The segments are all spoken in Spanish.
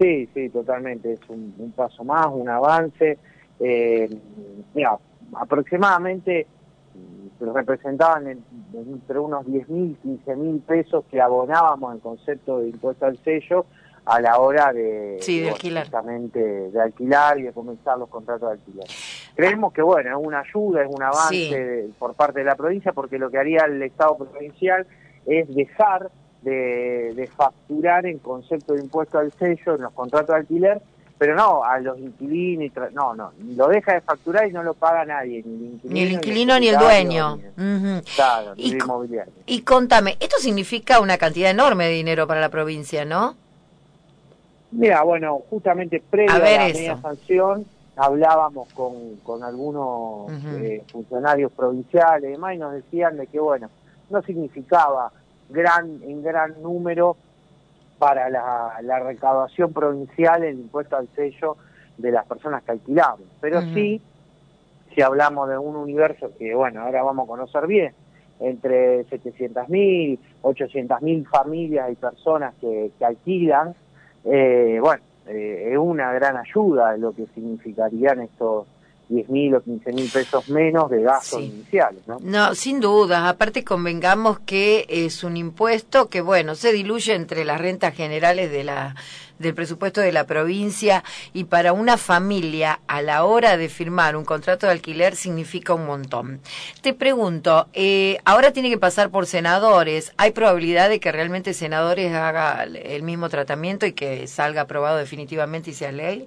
Sí, sí, totalmente. Es un paso más, un avance. Mira, aproximadamente representaban entre unos 10.000, 15.000 pesos que abonábamos en concepto de impuesto al sello a la hora Sí, de bueno, alquilar. justamente de alquilar y de comenzar los contratos de alquiler. Creemos que, bueno, es una ayuda, es un avance Sí. por parte de la provincia, porque lo que haría el Estado provincial es dejar de facturar en concepto de impuesto al sello en los contratos de alquiler, pero no a los inquilinos, no, lo deja de facturar y no lo paga nadie, ni el Ni el inquilino, ni el inquilino ni el propietario, dueño. Ujú. claro, ni Y, el inmobiliario. y contame, esto significa una cantidad enorme de dinero para la provincia, ¿no? Mira, bueno, justamente A previo a ver la media eso. sanción hablábamos con algunos Ujú. funcionarios provinciales y demás, y nos decían de que, bueno, no significaba en gran número para la recaudación provincial el impuesto al sello de las personas que alquilamos. Pero Ujú. sí, si hablamos de un universo que, bueno, ahora vamos a conocer bien, entre 700.000, 800.000 familias y personas que alquilan, es una gran ayuda lo que significarían estos 10.000 o 15.000 pesos menos de gastos Sí. iniciales, ¿no? No, sin duda. Aparte convengamos que es un impuesto que, bueno, se diluye entre las rentas generales del presupuesto de la provincia y para una familia a la hora de firmar un contrato de alquiler significa un montón. Te pregunto, ahora tiene que pasar por senadores. ¿Hay probabilidad de que realmente senadores haga el mismo tratamiento y que salga aprobado definitivamente y sea ley?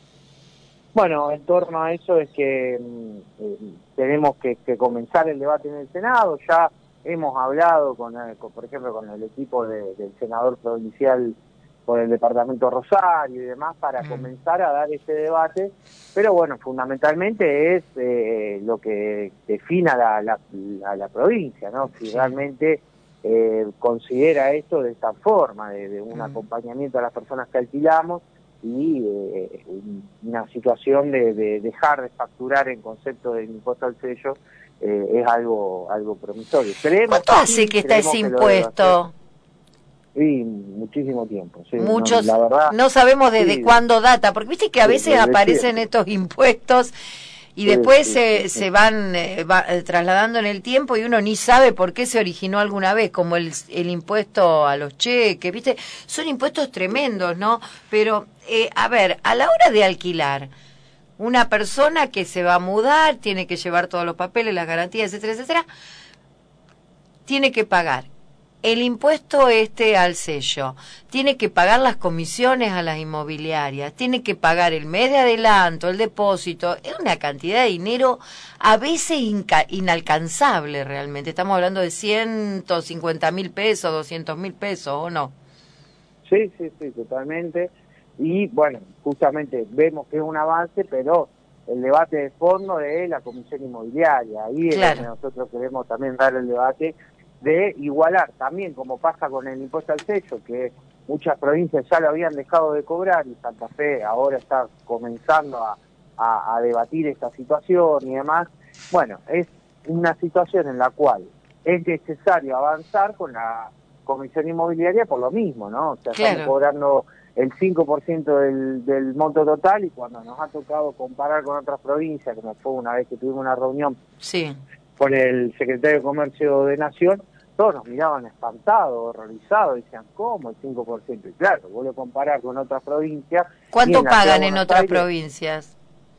Bueno, en torno a eso es que tenemos que comenzar el debate en el Senado. Ya hemos hablado, por ejemplo, con el equipo del senador provincial por el departamento Rosario y demás, para Mm. comenzar a dar ese debate. Pero bueno, fundamentalmente es lo que defina la provincia, ¿no? Si Sí. realmente considera esto de esta forma, de un Mm. acompañamiento a las personas que alquilamos, y una situación de dejar de facturar en concepto del impuesto al sello es algo promisorio. Creemos ¿Cuánto que hace sí, que está ese creemos que lo debe hacer, impuesto? y muchísimo tiempo, sí, no, Muchos la verdad, no sabemos desde sí, cuándo data, porque viste que a veces desde aparecen siempre, estos impuestos y sí, después sí, sí, se van trasladando en el tiempo y uno ni sabe por qué se originó alguna vez, como el impuesto a los cheques, viste, son impuestos tremendos, ¿no? Pero, a ver, a la hora de alquilar, una persona que se va a mudar, tiene que llevar todos los papeles, las garantías, etcétera, etcétera, tiene que pagar el impuesto al sello, tiene que pagar las comisiones a las inmobiliarias, tiene que pagar el mes de adelanto, el depósito, es una cantidad de dinero a veces inalcanzable realmente. Estamos hablando de 150.000 pesos, 200.000 pesos, ¿o no? sí, sí, sí, totalmente. Y bueno, justamente vemos que es un avance, pero el debate de fondo es la comisión inmobiliaria. Ahí es donde Claro. nosotros queremos también dar el debate de igualar, también como pasa con el impuesto al sello, que muchas provincias ya lo habían dejado de cobrar y Santa Fe ahora está comenzando a debatir esta situación y demás. Bueno, es una situación en la cual es necesario avanzar con la comisión inmobiliaria por lo mismo, ¿no? O sea, estamos Claro. cobrando el 5% del monto total, y cuando nos ha tocado comparar con otras provincias, como fue una vez que tuvimos una reunión Sí. con el secretario de Comercio de Nación, todos nos miraban espantados, horrorizados, decían, ¿cómo el 5%? Y claro, vos lo comparás con otras provincias, y en ¿Cuánto la ciudad de pagan en Buenos otras Aires, provincias?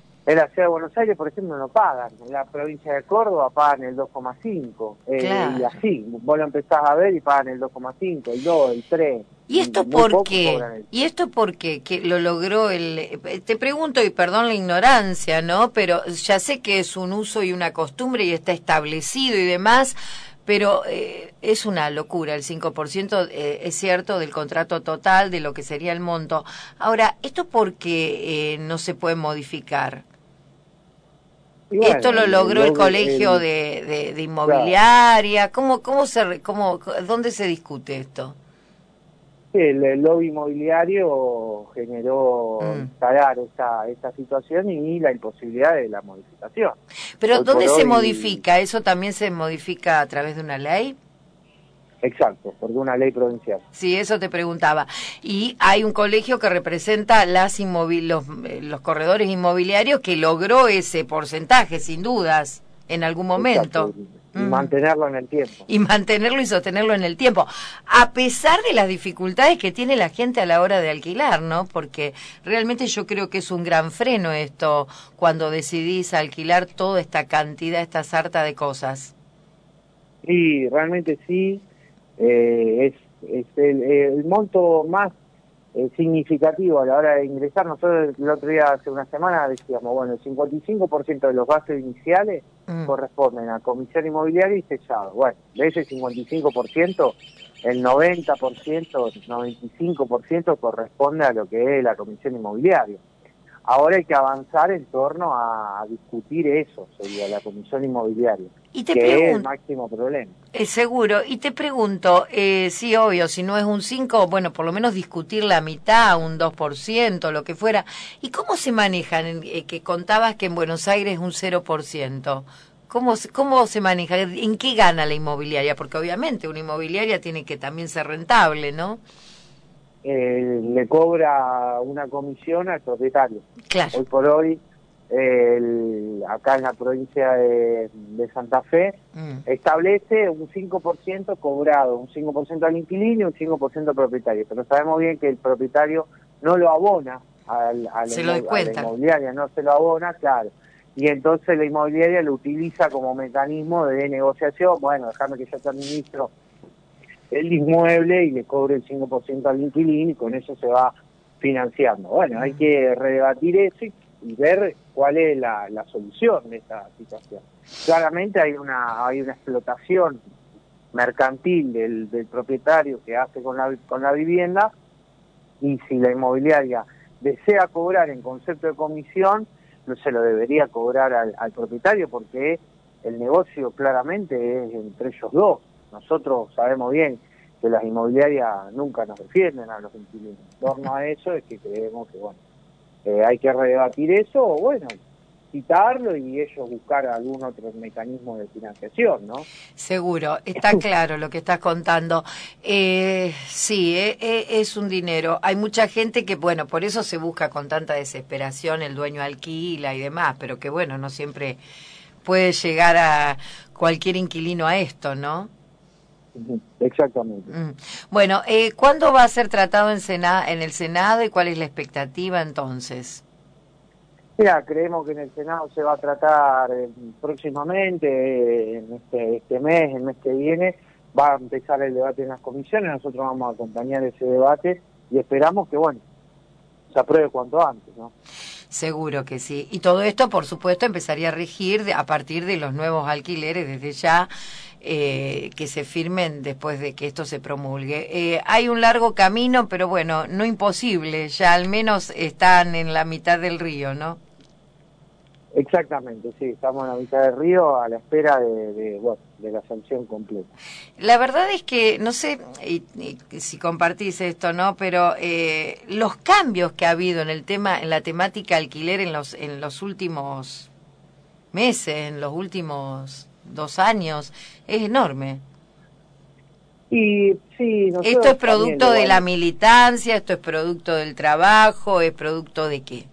por ejemplo, no pagan. En la provincia de Córdoba pagan el 2,5. Y Claro. así, vos lo empezás a ver y pagan el 2,5, el 2, el 3. ¿Y Y esto muy por pocos qué? cobran el ¿Y 5. esto por qué? Que lo logró te pregunto y perdón la ignorancia, ¿no? Pero ya sé que es un uso y una costumbre y está establecido y demás, pero es una locura el 5%, es cierto, del contrato total, de lo que sería el monto. Ahora, ¿esto por qué no se puede modificar? Y Esto bueno, lo logró el colegio de claro, inmobiliaria. ¿Dónde se discute esto? sí, el lobby inmobiliario generó Mm. instalar esta situación y la imposibilidad de la modificación. Pero Hoy por ¿dónde se hoy, modifica? ¿Eso también se modifica a través de una ley? Exacto, porque una ley provincial. Sí, eso te preguntaba. Y hay un colegio que representa los corredores inmobiliarios que logró ese porcentaje, sin dudas, en algún Exacto, momento. y mantenerlo en el tiempo. Y mantenerlo y sostenerlo en el tiempo, a pesar de las dificultades que tiene la gente a la hora de alquilar, ¿no? Porque realmente yo creo que es un gran freno esto, cuando decidís alquilar toda esta cantidad, esta sarta de cosas. Y realmente sí, es el monto más significativo a la hora de ingresar. Nosotros el otro día, hace una semana, decíamos, bueno, el 55% de los gastos iniciales corresponden a comisión inmobiliaria y sellado. Bueno, de ese 55%, el 90%, 95% corresponde a lo que es la comisión inmobiliaria. Ahora hay que avanzar en torno a discutir eso, sería la comisión inmobiliaria, Y te que es el pregunto, máximo problema. seguro, y te pregunto, sí, obvio, si no es un 5, bueno, por lo menos discutir la mitad, un 2%, lo que fuera. ¿Y cómo se manejan? Que contabas que en Buenos Aires es un 0%. ¿Cómo se maneja? ¿En qué gana la inmobiliaria? Porque obviamente una inmobiliaria tiene que también ser rentable, ¿no? Le cobra una comisión al propietario. Claro. Hoy por hoy, acá en la provincia de Santa Fe, establece un 5% cobrado, un 5% al inquilino y un 5% al propietario. Pero sabemos bien que el propietario no lo abona a Se lo la descuentan. inmobiliaria, no se lo abona, claro. Y entonces la inmobiliaria lo utiliza como mecanismo de negociación. Bueno, déjame que yo te administro el inmueble y le cobre el 5% al inquilino y con eso se va financiando. Bueno, hay que redebatir eso y ver cuál es la solución de esta situación. Claramente hay una explotación mercantil del propietario que hace con la vivienda, y si la inmobiliaria desea cobrar en concepto de comisión, no se lo debería cobrar al propietario, porque el negocio claramente es entre ellos dos. Nosotros sabemos bien que las inmobiliarias nunca nos defienden a los inquilinos. En torno a eso es que creemos que, bueno, hay que redebatir eso, o bueno, quitarlo y ellos buscar algún otro mecanismo de financiación, ¿no? Seguro, está claro lo que estás contando. Sí, es un dinero. Hay mucha gente que, bueno, por eso se busca con tanta desesperación, el dueño alquila y demás, pero que, bueno, no siempre puede llegar a cualquier inquilino a esto, ¿no? Exactamente. Bueno, ¿cuándo va a ser tratado en el Senado y cuál es la expectativa entonces? Mira, creemos que en el Senado se va a tratar próximamente, en este mes, el mes que viene, va a empezar el debate en las comisiones. Nosotros vamos a acompañar ese debate y esperamos que, bueno, se apruebe cuanto antes, ¿no? Seguro que sí. Y todo esto, por supuesto, empezaría a regir a partir de los nuevos alquileres desde ya, que se firmen después de que esto se promulgue. Hay un largo camino, pero bueno, no imposible. Ya al menos están en la mitad del río, ¿no? Exactamente, sí, estamos en la mitad del río a la espera bueno, de la sanción completa. La verdad es que, no sé y si compartís esto, ¿no? Pero los cambios que ha habido en el tema, en la temática alquiler en los últimos meses, en los últimos 2 años, es enorme. Y sí, ¿Esto es nosotros también producto lo de la vamos. militancia? ¿Esto es producto del trabajo? ¿Es producto de qué?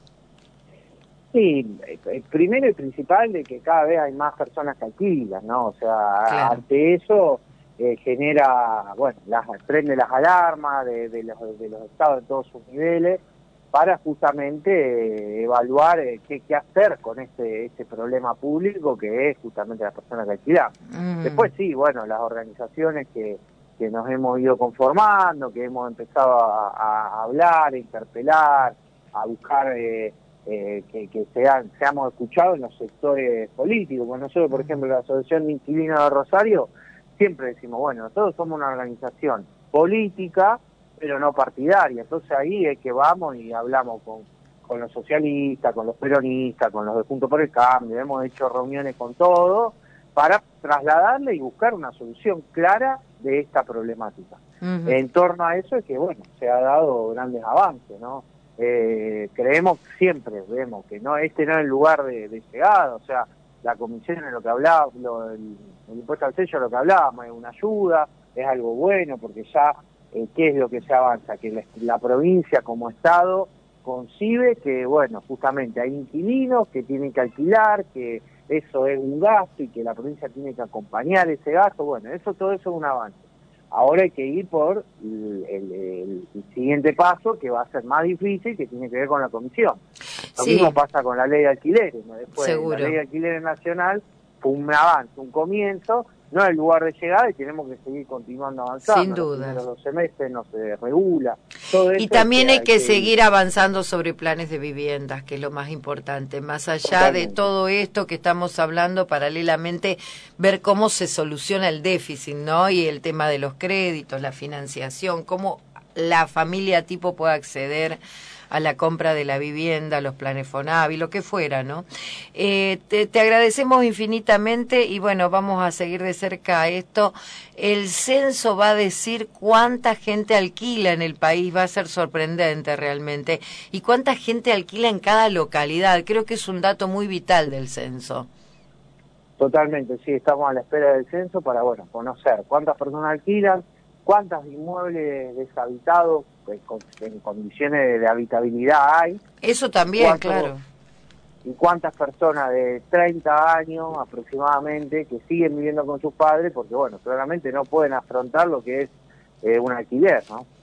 Sí, primero y principal de que cada vez hay más personas que alquilan, ¿no? O sea, Claro. ante eso genera, bueno, prende las alarmas de los estados en todos sus niveles para justamente evaluar qué hacer con este problema público que es justamente las personas que alquilan. Después sí, bueno, las organizaciones que nos hemos ido conformando, que hemos empezado a hablar, a interpelar, a buscar... que seamos escuchados en los sectores políticos. Bueno, nosotros, por ejemplo, la Asociación de Inquilinos de Rosario, siempre decimos, bueno, nosotros somos una organización política, pero no partidaria. Entonces ahí es que vamos y hablamos con los socialistas, con los peronistas, con los de Juntos por el Cambio, hemos hecho reuniones con todos para trasladarle y buscar una solución clara de esta problemática. En torno a eso es que, bueno, se ha dado grandes avances, ¿no? Creemos siempre, vemos que no, este no es el lugar de llegada, o sea, la comisión es lo que hablaba, el impuesto al sello es lo que hablábamos, es una ayuda, es algo bueno, porque ya, ¿qué es lo que se avanza? Que la provincia como Estado concibe que, bueno, justamente hay inquilinos que tienen que alquilar, que eso es un gasto y que la provincia tiene que acompañar ese gasto. Bueno, todo eso es un avance. Ahora hay que ir por el siguiente paso, que va a ser más difícil, que tiene que ver con la comisión. Lo Sí, mismo pasa con la ley de alquileres, ¿no? Después, la seguro. ley de alquileres nacional fue un avance, un comienzo, no es el lugar de llegada, y tenemos que seguir continuando Sin avanzando. Los duda. primeros 12 meses no se regula, todo Y eso también hay hay que que ir seguir avanzando sobre planes de viviendas, que es lo más importante. Más allá de totalmente. todo esto que estamos hablando, paralelamente, ver cómo se soluciona el déficit, ¿no? Y el tema de los créditos, la financiación, cómo la familia tipo puede acceder a la compra de la vivienda, los planes Fonavi, lo que fuera, ¿no? Te agradecemos infinitamente y bueno, vamos a seguir de cerca esto. El censo va a decir cuánta gente alquila en el país, va a ser sorprendente realmente. Y cuánta gente alquila en cada localidad, creo que es un dato muy vital del censo. Totalmente, sí, estamos a la espera del censo para, bueno, conocer cuántas personas alquilan, cuántos inmuebles deshabitados en condiciones de habitabilidad hay, Eso y también, claro. cuántas personas de 30 años aproximadamente que siguen viviendo con sus padres, porque, bueno, claramente no pueden afrontar lo que es un alquiler, ¿no?